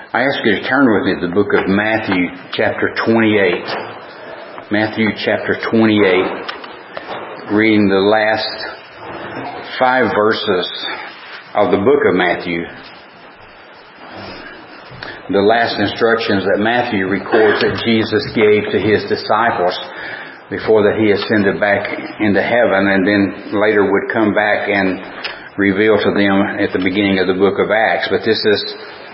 I ask you to turn with me to the book of Matthew chapter 28. Matthew chapter 28, reading the last 5 verses of the book of Matthew. The last instructions that Matthew records that Jesus gave to His disciples before that He ascended back into heaven, and then later would come back and reveal to them at the beginning of the book of Acts. But this is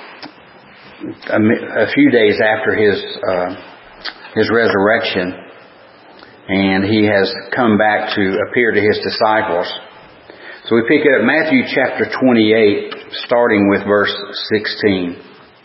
a few days after His resurrection, and He has come back to appear to His disciples. So we pick it up Matthew chapter 28, starting with verse 16.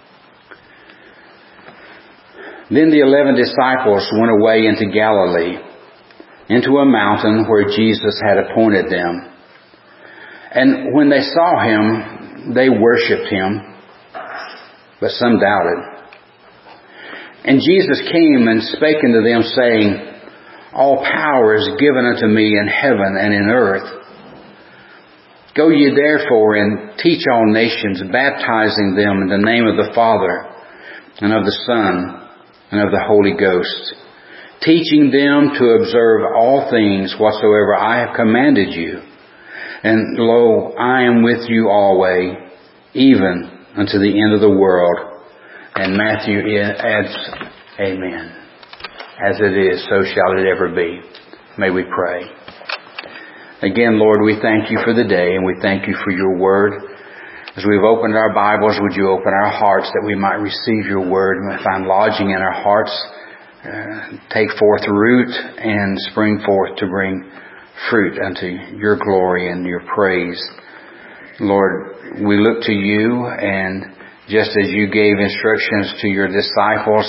Then the 11 disciples went away into Galilee, into a mountain where Jesus had appointed them. And when they saw Him, they worshipped Him, but some doubted. And Jesus came and spake unto them, saying, All power is given unto me in heaven and in earth. Go ye therefore and teach all nations, baptizing them in the name of the Father, and of the Son, and of the Holy Ghost, teaching them to observe all things whatsoever I have commanded you. And lo, I am with you always, even unto the end of the world. And Matthew adds, Amen. As it is, so shall it ever be. May we pray. Again, Lord, we thank you for the day, and we thank you for your word. As we've opened our Bibles, would you open our hearts that we might receive your word and find lodging in our hearts, take forth root and spring forth to bring fruit unto your glory and your praise. Lord, we look to you, and just as you gave instructions to your disciples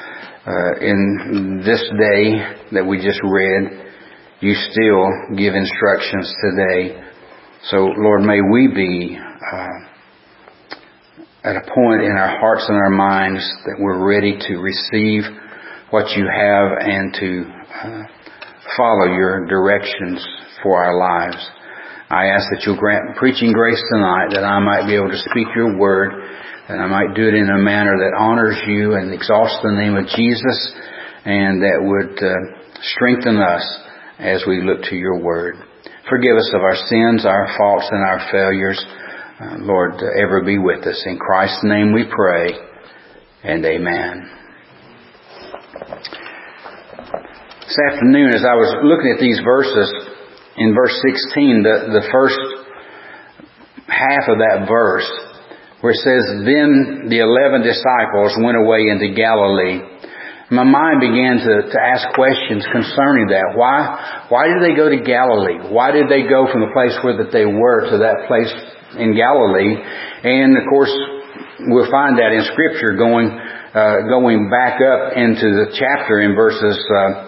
in this day that we just read, you still give instructions today. So, Lord, may we be at a point in our hearts and our minds that we're ready to receive what you have and to follow your directions for our lives. I ask that you'll grant preaching grace tonight, that I might be able to speak your word, and I might do it in a manner that honors you and exalts the name of Jesus, and that would strengthen us as we look to your word. Forgive us of our sins, our faults, and our failures. Lord, ever be with us. In Christ's name we pray, and amen. This afternoon, as I was looking at these verses, in verse 16, the first half of that verse, where it says, Then the 11 disciples went away into Galilee. My mind began to ask questions concerning that. Why did they go to Galilee? Why did they go from the place where that they were to that place in Galilee? And of course, we'll find that in Scripture going back up into the chapter in verses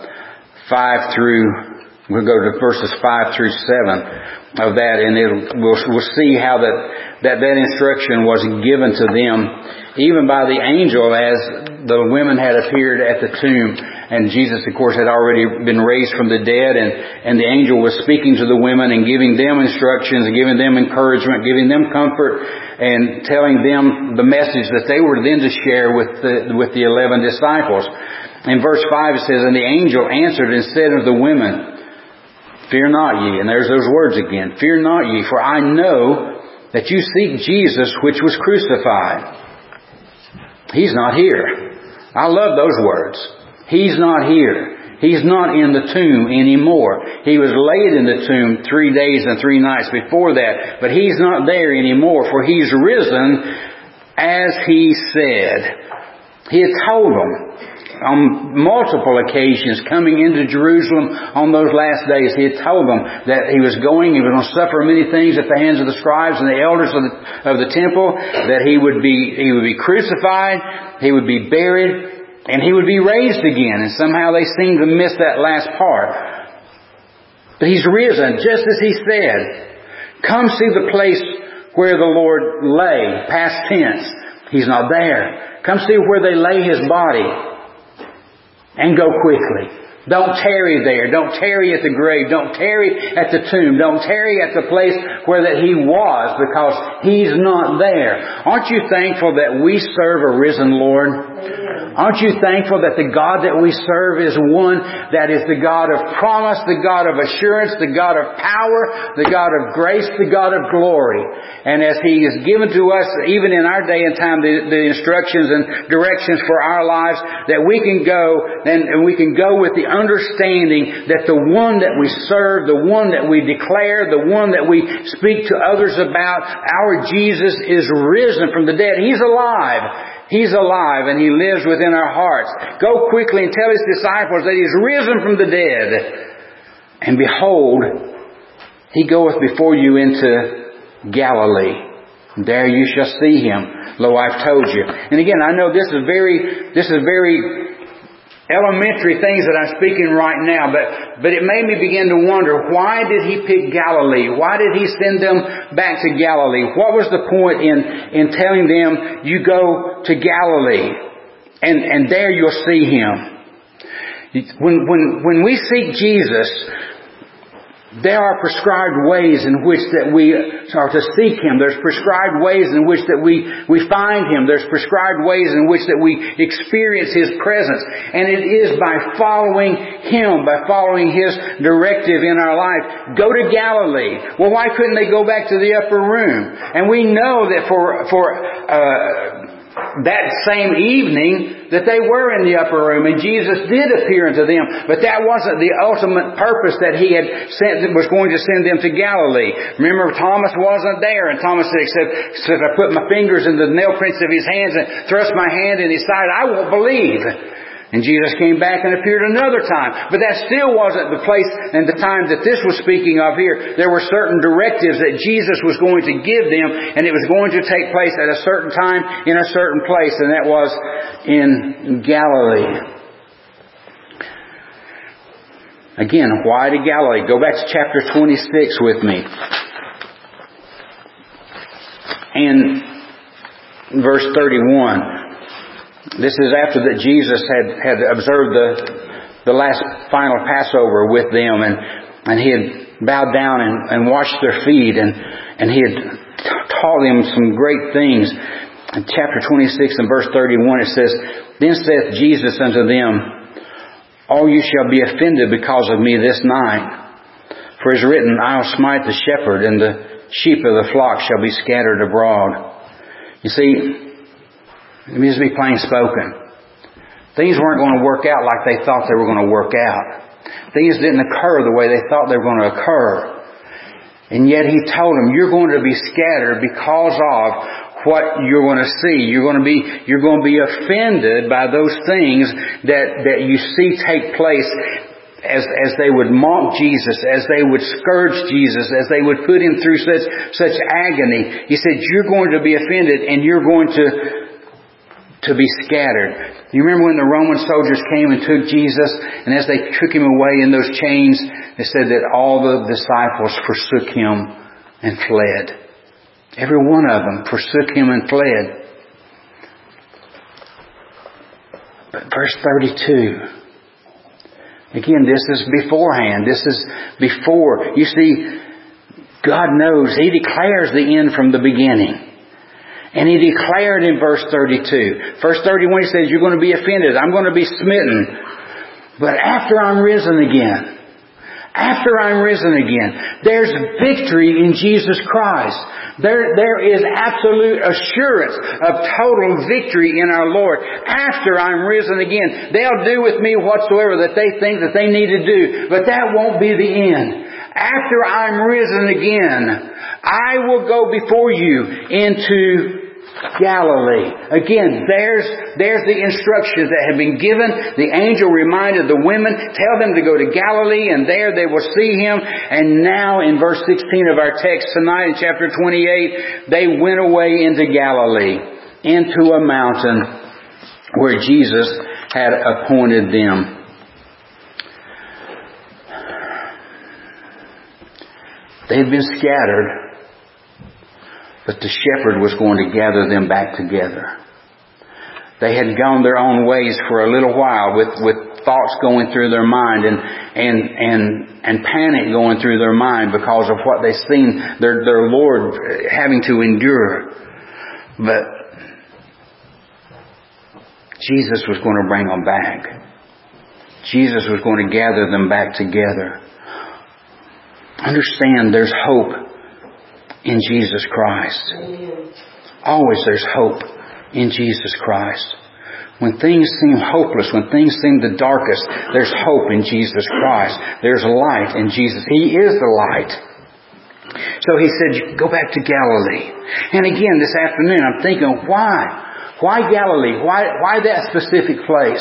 5 through. We'll go to verses 5 through 7 of that, and we'll see how that instruction was given to them, even by the angel, as the women had appeared at the tomb. And Jesus, of course, had already been raised from the dead, and the angel was speaking to the women and giving them instructions, and giving them encouragement, giving them comfort, and telling them the message that they were then to share with the 11 disciples. In verse 5 it says, And the angel answered and said unto the women, Fear not ye. And there's those words again. Fear not ye, for I know that you seek Jesus which was crucified. He's not here. I love those words. He's not here. He's not in the tomb anymore. He was laid in the tomb 3 days and 3 nights before that. But He's not there anymore, for He's risen as He said. He had told them on multiple occasions coming into Jerusalem on those last days. He had told them that He was going to suffer many things at the hands of the scribes and the elders of the temple, that He would be crucified, He would be buried, and He would be raised again. And somehow they seem to miss that last part. But He's risen, just as He said. Come see the place where the Lord lay, past tense. He's not there. Come see where they lay His body. And go quickly. Don't tarry there. Don't tarry at the grave. Don't tarry at the tomb. Don't tarry at the place where that He was, because He's not there. Aren't you thankful that we serve a risen Lord? Aren't you thankful that the God that we serve is one that is the God of promise, the God of assurance, the God of power, the God of grace, the God of glory. And as He has given to us, even in our day and time, the instructions and directions for our lives, that we can go and we can go with the understanding that the one that we serve, the one that we declare, the one that we speak to others about, our Jesus is risen from the dead. He's alive. He's alive and He lives within our hearts. Go quickly and tell His disciples that He's risen from the dead. And behold, He goeth before you into Galilee. There you shall see Him. Lo, I've told you. And again, I know this is very elementary things that I'm speaking right now, but it made me begin to wonder, why did He pick Galilee? Why did He send them back to Galilee? What was the point in telling them, you go to Galilee and there you'll see Him? When we seek Jesus, there are prescribed ways in which that we are to seek Him. There's prescribed ways in which that we find Him. There's prescribed ways in which that we experience His presence. And it is by following Him, by following His directive in our life. Go to Galilee. Well, why couldn't they go back to the upper room? And we know that for that same evening that they were in the upper room and Jesus did appear unto them. But that wasn't the ultimate purpose that He had was going to send them to Galilee. Remember, Thomas wasn't there, and Thomas said, if I put my fingers in the nail prints of His hands and thrust my hand in His side, I won't believe. And Jesus came back and appeared another time. But that still wasn't the place and the time that this was speaking of here. There were certain directives that Jesus was going to give them, and it was going to take place at a certain time in a certain place, and that was in Galilee. Again, why to Galilee? Go back to chapter 26 with me. And verse 31. This is after that Jesus had observed the last final Passover with them, and He had bowed down and washed their feet, and He had taught them some great things. In chapter 26 and verse 31 it says, Then saith Jesus unto them, All you shall be offended because of me this night. For it is written, I'll smite the shepherd, and the sheep of the flock shall be scattered abroad. You see, let me just be plain spoken. Things weren't going to work out like they thought they were going to work out. Things didn't occur the way they thought they were going to occur. And yet He told them, you're going to be scattered because of what you're going to see. You're going to be offended by those things that you see take place as they would mock Jesus, as they would scourge Jesus, as they would put Him through such agony. He said, you're going to be offended and you're going to be scattered. You remember when the Roman soldiers came and took Jesus, and as they took Him away in those chains, they said that all the disciples forsook Him and fled. Every one of them forsook Him and fled. But verse 32. Again, this is beforehand. This is before. You see, God knows. He declares the end from the beginning. And He declared in verse 32. Verse 31 He says, you're going to be offended. I'm going to be smitten. But after I'm risen again, there's victory in Jesus Christ. There is absolute assurance of total victory in our Lord. After I'm risen again, they'll do with me whatsoever that they think that they need to do. But that won't be the end. After I'm risen again, I will go before you into Galilee. Again, there's the instructions that have been given. The angel reminded the women, tell them to go to Galilee, and there they will see Him. And now in verse 16 of our text tonight in chapter 28, they went away into Galilee, into a mountain where Jesus had appointed them. They had been scattered, but the shepherd was going to gather them back together. They had gone their own ways for a little while with thoughts going through their mind and panic going through their mind because of what they've seen their Lord having to endure. But Jesus was going to bring them back. Jesus was going to gather them back together. Understand, there's hope in Jesus Christ. Always there's hope in Jesus Christ. When things seem hopeless, when things seem the darkest, there's hope in Jesus Christ. There's light in Jesus. He is the light. So He said, go back to Galilee. And again, this afternoon, I'm thinking, why? Why Galilee? Why that specific place?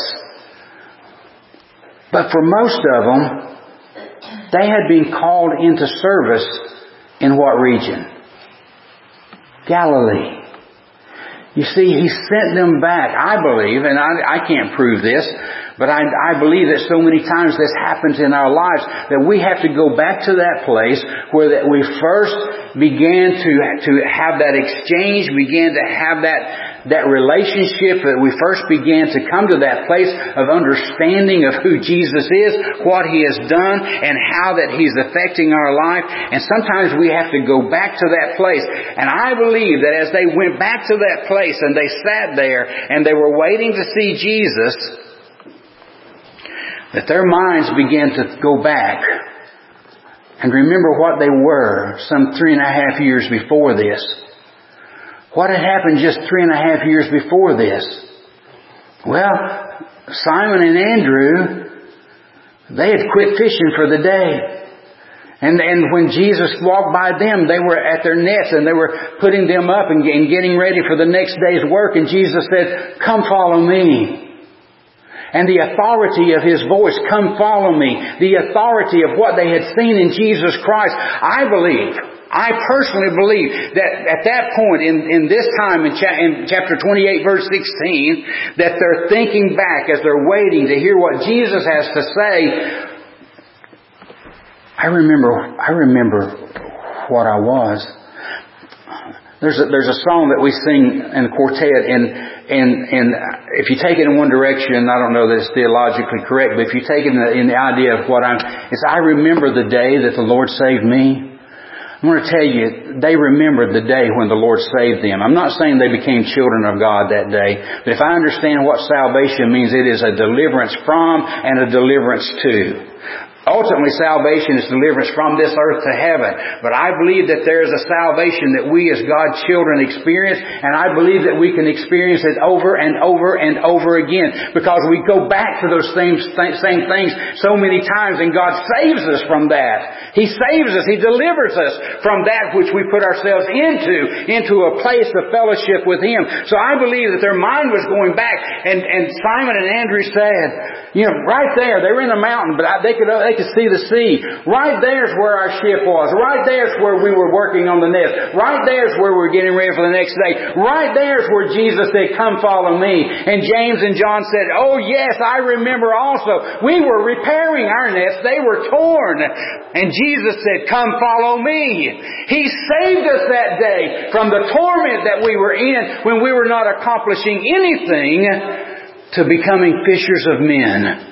But for most of them, they had been called into service in what region? Galilee. You see, He sent them back, I believe, and I can't prove this, but I believe that so many times this happens in our lives that we have to go back to that place where that we first began to have that exchange, began to have that relationship, that we first began to come to that place of understanding of who Jesus is, what He has done, and how that He's affecting our life. And sometimes we have to go back to that place. And I believe that as they went back to that place and they sat there and they were waiting to see Jesus, that their minds began to go back and remember what they were some 3.5 years before this. What had happened just 3.5 years before this? Well, Simon and Andrew, they had quit fishing for the day. And when Jesus walked by them, they were at their nets and they were putting them up and getting ready for the next day's work. And Jesus said, come follow me. And the authority of His voice, come follow me. The authority of what they had seen in Jesus Christ. I personally believe that at that point in this time in chapter 28 verse 16, that they're thinking back as they're waiting to hear what Jesus has to say. I remember what I was. There's a song that we sing in the quartet, and if you take it in one direction, I don't know that it's theologically correct, but if you take it in the idea of it's I remember the day that the Lord saved me. I want to tell you, they remembered the day when the Lord saved them. I'm not saying they became children of God that day, but if I understand what salvation means, it is a deliverance from and a deliverance to. Ultimately, salvation is deliverance from this earth to heaven. But I believe that there is a salvation that we as God's children experience, and I believe that we can experience it over and over and over again, because we go back to those same things so many times, and God saves us from that. He saves us. He delivers us from that which we put ourselves into a place of fellowship with Him. So I believe that their mind was going back, and Simon and Andrew said, right there, they were in the mountain, but they could see the sea. Right there's where our ship was. Right there's where we were working on the nest. Right there's where we're getting ready for the next day. Right there's where Jesus said, come follow me. And James and John said, oh yes, I remember also. We were repairing our nets. They were torn. And Jesus said, come follow me. He saved us that day from the torment that we were in when we were not accomplishing anything, to becoming fishers of men.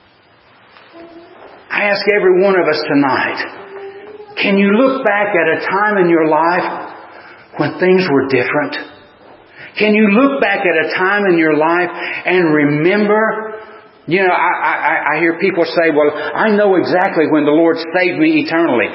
I ask every one of us tonight, can you look back at a time in your life when things were different? Can you look back at a time in your life and remember? I hear people say, well, I know exactly when the Lord saved me eternally.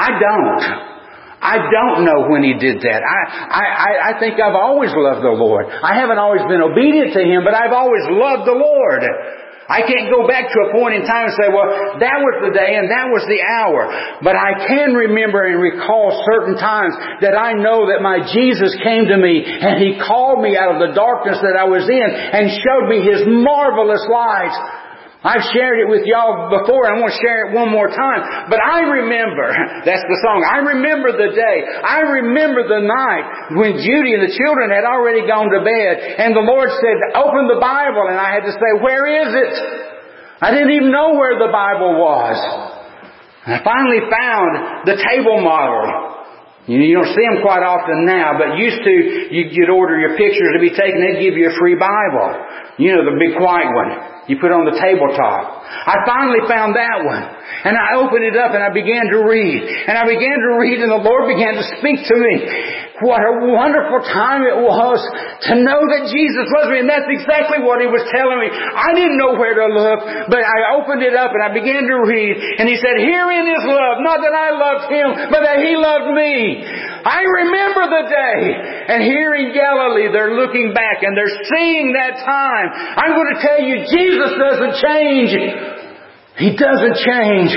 I don't know when He did that. I think I've always loved the Lord. I haven't always been obedient to Him, but I've always loved the Lord. I can't go back to a point in time and say, well, that was the day and that was the hour. But I can remember and recall certain times that I know that my Jesus came to me and He called me out of the darkness that I was in and showed me His marvelous light. I've shared it with y'all before, and I want to share it one more time. But I remember, that's the song, I remember the day, I remember the night when Judy and the children had already gone to bed, and the Lord said, open the Bible, and I had to say, where is it? I didn't even know where the Bible was. And I finally found the table model. You don't see them quite often now, but used to, you'd order your pictures to be taken, they'd give you a free Bible. The big white one. you put on the tabletop. I finally found that one. And I opened it up and I began to read. And I began to read and the Lord began to speak to me. What a wonderful time it was to know that Jesus loves me. And that's exactly what He was telling me. I didn't know where to look, but I opened it up and I began to read. And He said, herein is love. Not that I loved Him, but that He loved me. I remember the day. And here in Galilee, they're looking back and they're seeing that time. I'm going to tell you, Jesus doesn't change. He doesn't change.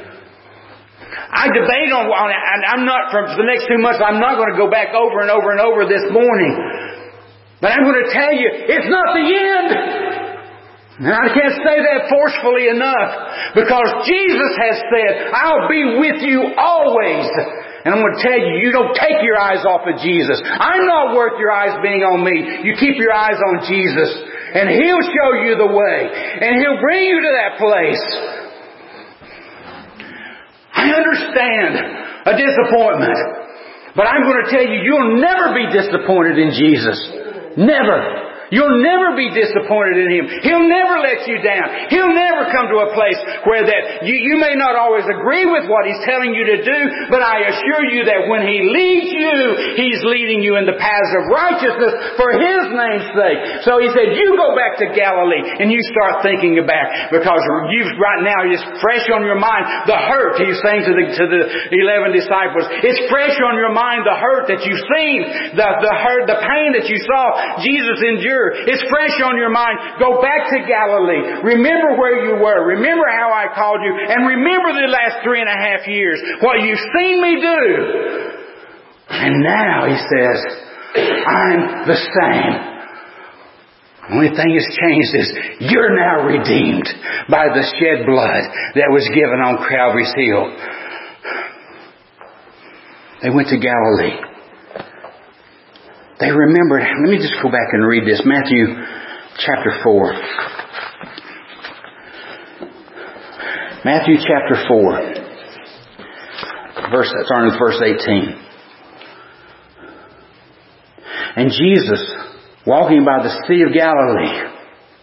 I debate on it, and I'm not, for the next 2 months, I'm not going to go back over and over and over this morning. But I'm going to tell you, it's not the end. And I can't say that forcefully enough, because Jesus has said, I'll be with you always. And I'm going to tell you, you don't take your eyes off of Jesus. I'm not worth your eyes being on me. You keep your eyes on Jesus. And He'll show you the way. And He'll bring you to that place. I understand a disappointment. But I'm going to tell you, you'll never be disappointed in Jesus. Never. You'll never be disappointed in Him. He'll never let you down. He'll never come to a place where that you may not always agree with what He's telling you to do, but I assure you that when He leads you, He's leading you in the paths of righteousness for His name's sake. So He said, you go back to Galilee and you start thinking back, because you've right now it's fresh on your mind the hurt. He's saying to the 11 disciples, it's fresh on your mind the hurt that you've seen, the hurt, the pain that you saw Jesus endure. It's fresh on your mind. Go back to Galilee. Remember where you were. Remember how I called you. And remember the last 3.5 years. What you've seen me do. And now He says, I'm the same. The only thing that's changed is you're now redeemed by the shed blood that was given on Calvary's Hill. They went to Galilee. They remembered. Let me just go back and read this. Matthew chapter 4. Matthew chapter 4. Starting with verse 18. And Jesus, walking by the Sea of Galilee.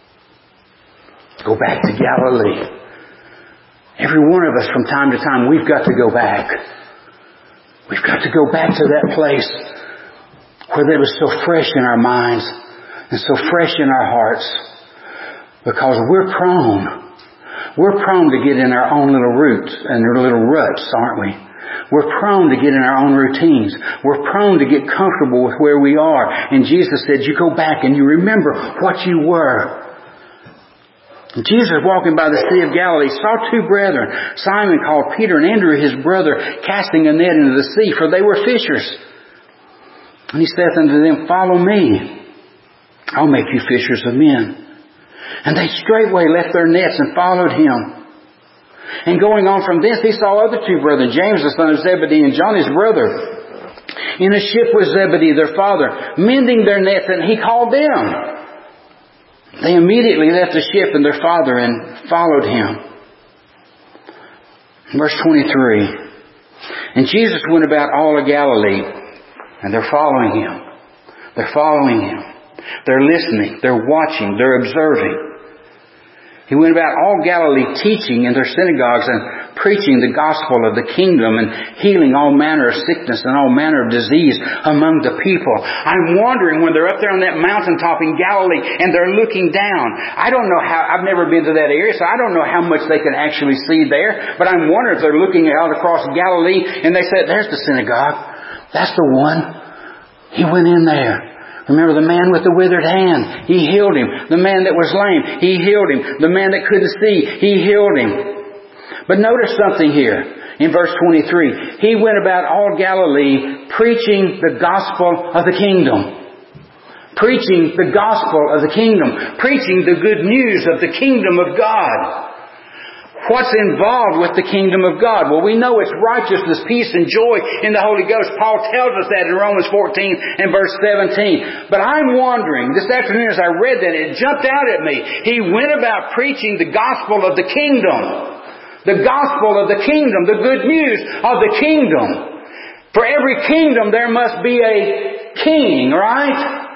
Go back to Galilee. Every one of us from time to time, we've got to go back. We've got to go back to that place where it was so fresh in our minds and so fresh in our hearts, because we're prone to get in our own little roots and our little ruts, aren't we? We're prone to get in our own routines. We're prone to get comfortable with where we are. And Jesus said, you go back and you remember what you were. And Jesus, walking by the Sea of Galilee, saw 2 brethren, Simon called Peter and Andrew his brother, casting a net into the sea, for they were fishers. And He saith unto them, follow me. I'll make you fishers of men. And they straightway left their nets and followed Him. And going on from thence, He saw other 2 brethren, James the son of Zebedee and John his brother, in a ship with Zebedee their father, mending their nets, and He called them. They immediately left the ship and their father and followed Him. Verse 23. And Jesus went about all of Galilee. And they're following Him. They're following Him. They're listening. They're watching. They're observing. He went about all Galilee teaching in their synagogues and preaching the gospel of the kingdom and healing all manner of sickness and all manner of disease among the people. I'm wondering when they're up there on that mountaintop in Galilee and they're looking down. I don't know how, I've never been to that area, so I don't know how much they can actually see there. But I'm wondering if they're looking out across Galilee and they said, there's the synagogue. That's the one. He went in there. Remember the man with the withered hand? He healed him. The man that was lame, He healed him. The man that couldn't see, He healed him. But notice something here in verse 23. He went about all Galilee preaching the gospel of the kingdom. Preaching the gospel of the kingdom. Preaching the good news of the kingdom of God. What's involved with the kingdom of God? Well, we know it's righteousness, peace, and joy in the Holy Ghost. Paul tells us that in Romans 14 and verse 17. But I'm wondering, this afternoon as I read that, it jumped out at me. He went about preaching the gospel of the kingdom. The gospel of the kingdom. The good news of the kingdom. For every kingdom there must be a king, right?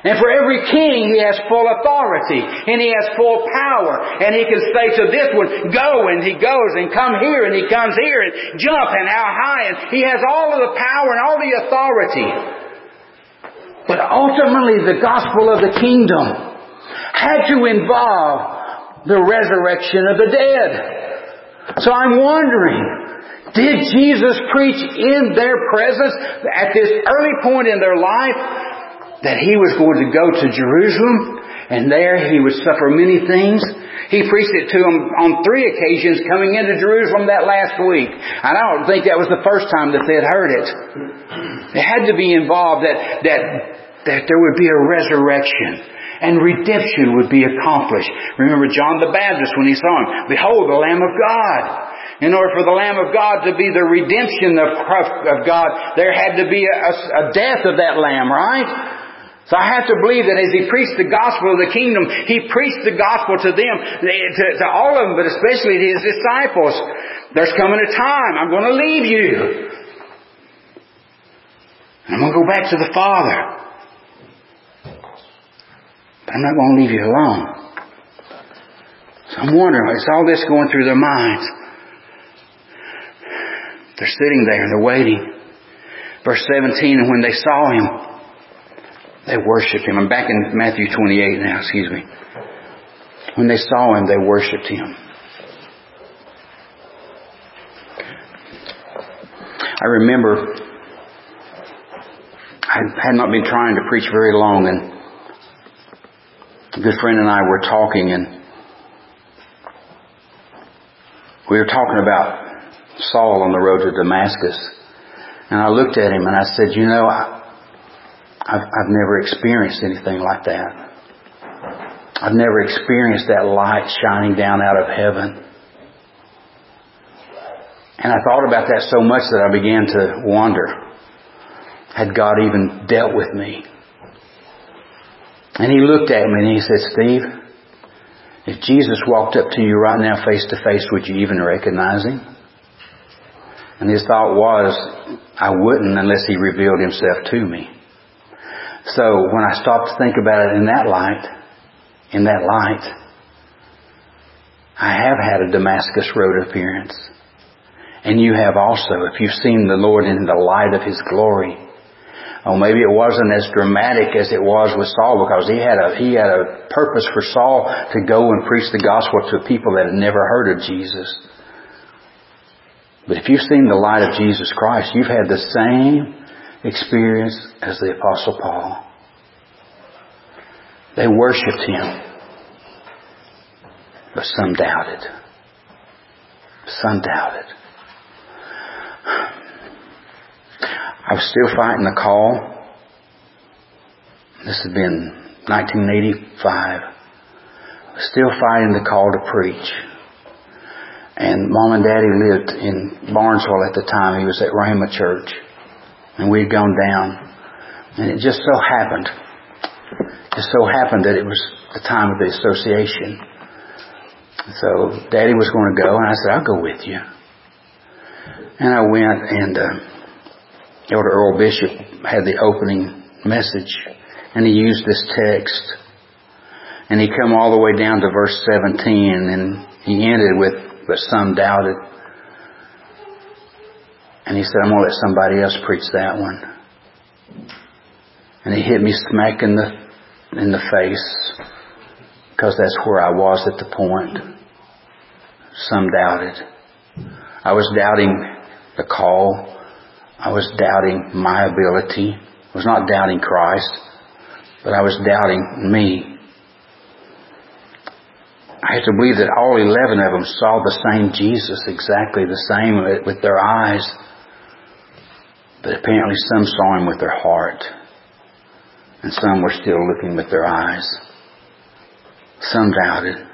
And for every king, He has full authority. And He has full power. And He can say to this one, go, and he goes, and come here, and he comes here, and jump, and how high. And He has all of the power and all the authority. But ultimately, the gospel of the kingdom had to involve the resurrection of the dead. So I'm wondering, did Jesus preach in their presence at this early point in their life that He was going to go to Jerusalem and there He would suffer many things? He preached it to them on 3 occasions coming into Jerusalem that last week. And I don't think that was the first time that they had heard it. It had to be involved that there would be a resurrection and redemption would be accomplished. Remember John the Baptist when he saw Him, behold the Lamb of God. In order for the Lamb of God to be the redemption of God, there had to be a death of that Lamb, right? So I have to believe that as He preached the gospel of the kingdom, He preached the gospel to them, to all of them, but especially to His disciples. There's coming a time, I'm going to leave you. And I'm going to go back to the Father. But I'm not going to leave you alone. So I'm wondering, is all this going through their minds? They're sitting there and they're waiting. Verse 17, and when they saw Him, they worshipped Him. I'm back in Matthew 28 now, excuse me. When they saw Him, they worshipped Him. I remember I had not been trying to preach very long, and a good friend and I were talking, and we were talking about Saul on the road to Damascus. And I looked at him and I said, you know, I've never experienced anything like that. I've never experienced that light shining down out of heaven. And I thought about that so much that I began to wonder, had God even dealt with me? And He looked at me and He said, Steve, if Jesus walked up to you right now face to face, would you even recognize Him? And his thought was, I wouldn't unless He revealed Himself to me. So when I stopped to think about it in that light, I have had a Damascus Road appearance. And you have also, if you've seen the Lord in the light of His glory. Oh, maybe it wasn't as dramatic as it was with Saul, because he had a purpose for Saul to go and preach the gospel to people that had never heard of Jesus. But if you've seen the light of Jesus Christ, you've had the same experience as the Apostle Paul. They worshipped Him, but some doubted. Some doubted. I was still fighting the call. This had been 1985. I was still fighting the call to preach. And Mom and Daddy lived in Barnesville at the time. He was at Rhema Church. And we'd gone down. And it just so happened that it was the time of the association. So Daddy was going to go, and I said, I'll go with you. And I went, and Elder Earl Bishop had the opening message, and he used this text. And he come all the way down to verse 17, and he ended with, but some doubted. And he said, I'm going to let somebody else preach that one. And he hit me smack in the face, because that's where I was at the point. Some doubted. I was doubting the call. I was doubting my ability. I was not doubting Christ, but I was doubting me. I have to believe that all 11 of them saw the same Jesus, exactly the same with their eyes. But apparently some saw Him with their heart. And some were still looking with their eyes. Some doubted.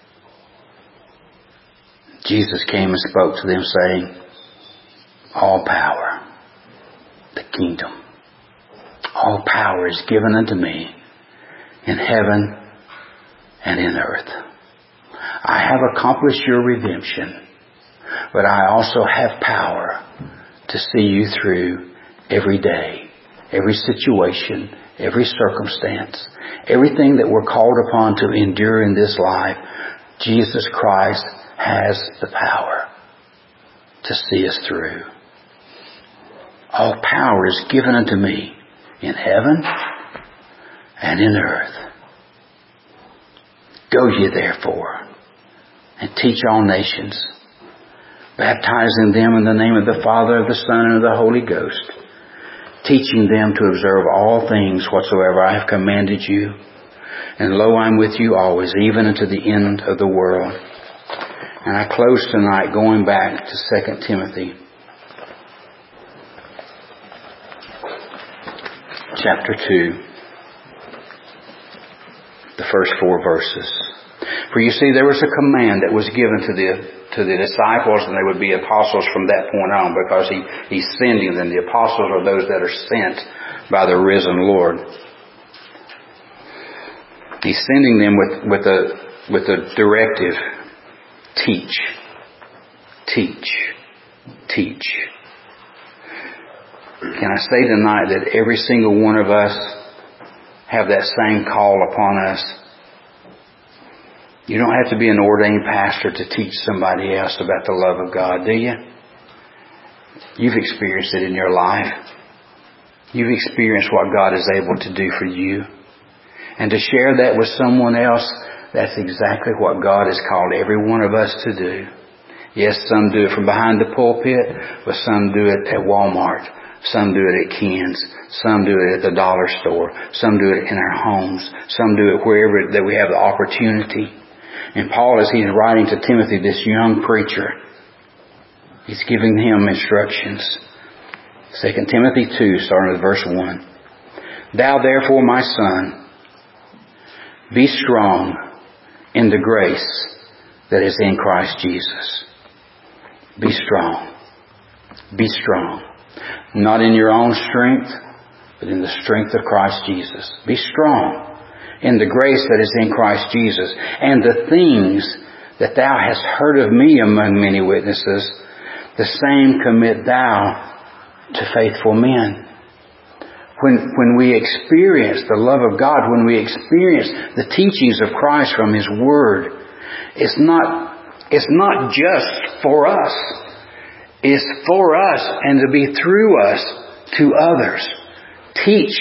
Jesus came and spoke to them saying, all power, the kingdom, all power is given unto me in heaven and in earth. I have accomplished your redemption, but I also have power to see you through every day, every situation, every circumstance, everything that we're called upon to endure in this life, Jesus Christ has the power to see us through. All power is given unto me in heaven and in earth. Go ye therefore and teach all nations, baptizing them in the name of the Father, of the Son, and of the Holy Ghost, teaching them to observe all things whatsoever I have commanded you. And lo, I am with you always, even unto the end of the world. And I close tonight going back to 2 Timothy chapter 2, the first 4 verses. For you see, there was a command that was given to the disciples, and they would be apostles from that point on, because he's sending them. The apostles are those that are sent by the risen Lord. He's sending them with a directive: teach, teach, teach. Can I say tonight that every single one of us have that same call upon us? You don't have to be an ordained pastor to teach somebody else about the love of God, do you? You've experienced it in your life. You've experienced what God is able to do for you. And to share that with someone else, that's exactly what God has called every one of us to do. Yes, some do it from behind the pulpit, but some do it at Walmart. Some do it at Ken's. Some do it at the dollar store. Some do it in our homes. Some do it wherever that we have the opportunity. And Paul, as he's writing to Timothy, this young preacher, he's giving him instructions. 2 Timothy 2, starting with verse 1. Thou therefore, my son, be strong in the grace that is in Christ Jesus. Be strong. Be strong. Not in your own strength, but in the strength of Christ Jesus. Be strong in the grace that is in Christ Jesus. And the things that thou hast heard of me among many witnesses, the same commit thou to faithful men. When we experience the love of God, when we experience the teachings of Christ from His Word, it's not just for us. It's for us and to be through us to others. Teach,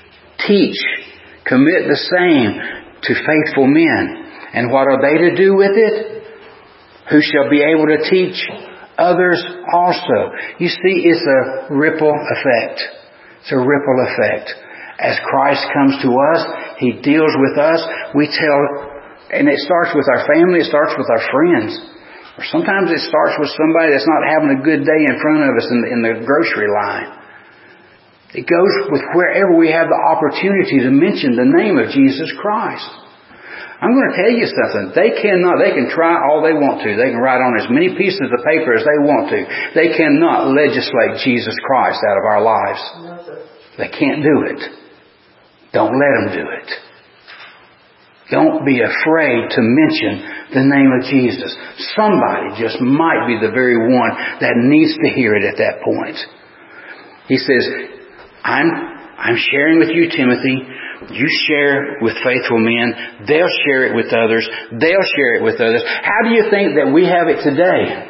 commit the same to faithful men. And what are they to do with it? Who shall be able to teach others also. You see, it's a ripple effect. It's a ripple effect. As Christ comes to us, He deals with us. We tell, and it starts with our family, it starts with our friends. Or sometimes it starts with somebody that's not having a good day in front of us in the grocery line. It goes with wherever we have the opportunity to mention the name of Jesus Christ. I'm going to tell you something. They can try all they want to. They can write on as many pieces of paper as they want to. They cannot legislate Jesus Christ out of our lives. They can't do it. Don't let them do it. Don't be afraid to mention the name of Jesus. Somebody just might be the very one that needs to hear it at that point. He says, I'm sharing with you, Timothy. You share with faithful men. They'll share it with others. They'll share it with others. How do you think that we have it today?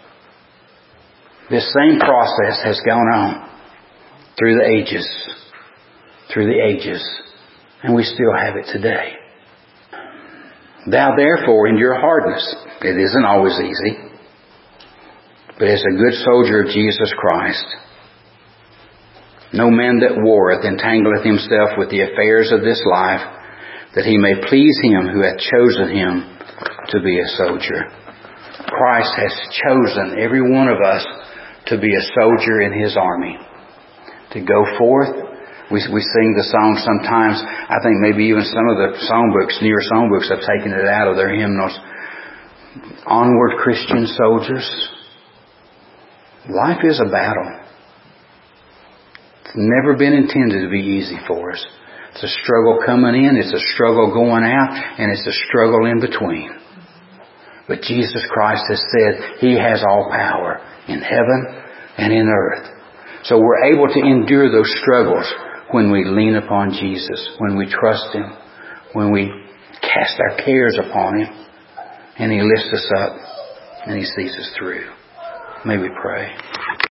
This same process has gone on through the ages. Through the ages. And we still have it today. Thou therefore in your hardness, it isn't always easy, but as a good soldier of Jesus Christ, no man that warreth entangleth himself with the affairs of this life, that he may please Him who hath chosen him to be a soldier. Christ has chosen every one of us to be a soldier in His army, to go forth. We sing the song sometimes. I think maybe even some of the songbooks, newer songbooks, have taken it out of their hymnals. Onward, Christian soldiers. Life is a battle. It's never been intended to be easy for us. It's a struggle coming in, it's a struggle going out, and it's a struggle in between. But Jesus Christ has said He has all power in heaven and in earth. So we're able to endure those struggles when we lean upon Jesus, when we trust Him, when we cast our cares upon Him, and He lifts us up and He sees us through. May we pray.